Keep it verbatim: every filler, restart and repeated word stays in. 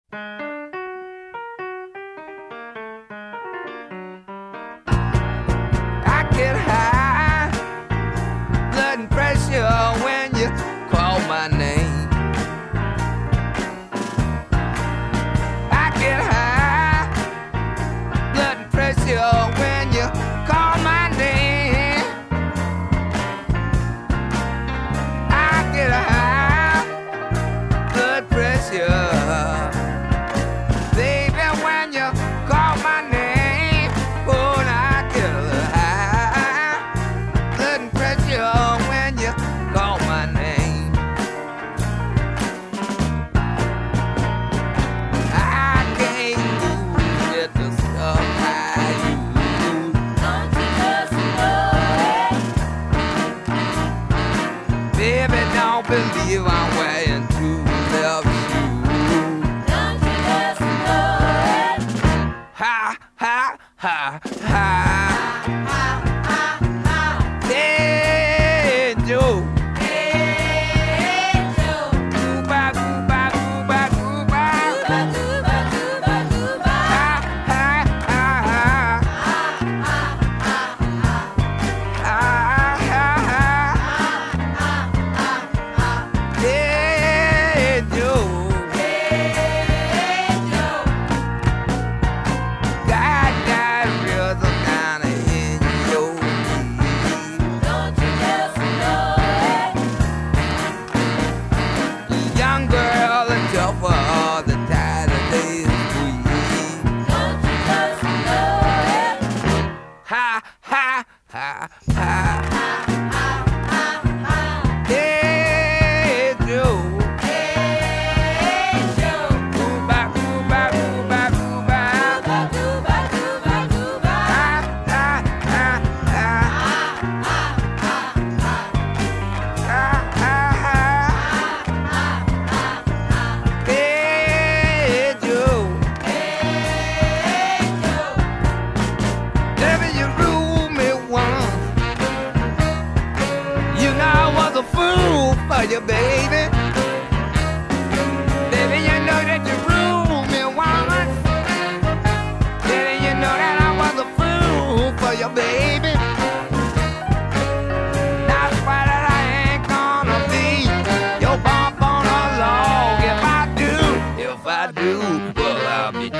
I get high blood pressure when you call my name. I get high blood pressure when you call my name. I get high blood pressure, baby, when you call my name. Oh, I get high blood pressure when you call my name. I can't lose it, the stuff I use. Don't you just know it? Baby, don't believe I'm wearing two left shoes. Don't you just know it? Ha, ha, ha, ha. Hey, Joe. Hey, Joe. Gooba, gooba, gooba, gooba. Gooba, gooba, gooba, gooba. Ha, ha, ha, ha. Ha, ha, ha. Hey, Joe. Hey, Joe. Got that rhythm down in your knees. Don't you just know it? Young girl and tougher all the time that they squeeze. Don't you just know it? Ha, ha, ha, ha. Hey, Joe. Hey, Joe. Gooba, gooba, gooba, gooba. Gooba, gooba, gooba, gooba. Ha, ha, ha, ha. Ha, ha, ha. Hey, Joe. Hey, Joe. Never you ruled me once. You know I was a fool for you, baby. Baby, you know that you ruled me once. Baby, you know that I was a fool for you, baby. That's why that I ain't gonna be your bump on a log. If I do, if I do, well, I'll be